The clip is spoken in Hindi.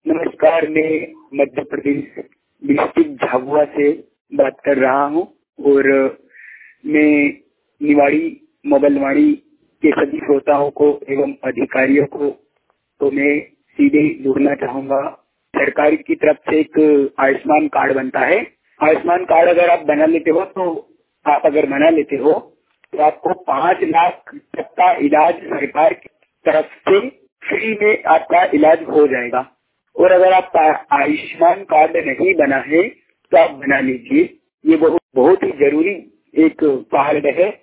नमस्कार, मैं मध्य प्रदेश डिस्ट्रिक्ट झाबुआ से बात कर रहा हूँ और मैं निवाड़ी मोबाइलवाड़ी के सभी श्रोताओं को एवं अधिकारियों को तो मैं सीधे जोड़ना चाहूँगा। सरकार की तरफ से एक आयुष्मान कार्ड बनता है। आयुष्मान कार्ड अगर आप बना लेते हो तो आपको 5 लाख तक का इलाज सरकार की तरफ से फ्री में आपका इलाज हो जाएगा। और अगर आपका आयुष्मान कार्ड नहीं बना है तो आप बना लीजिए। ये बहुत ही जरूरी एक कार्ड है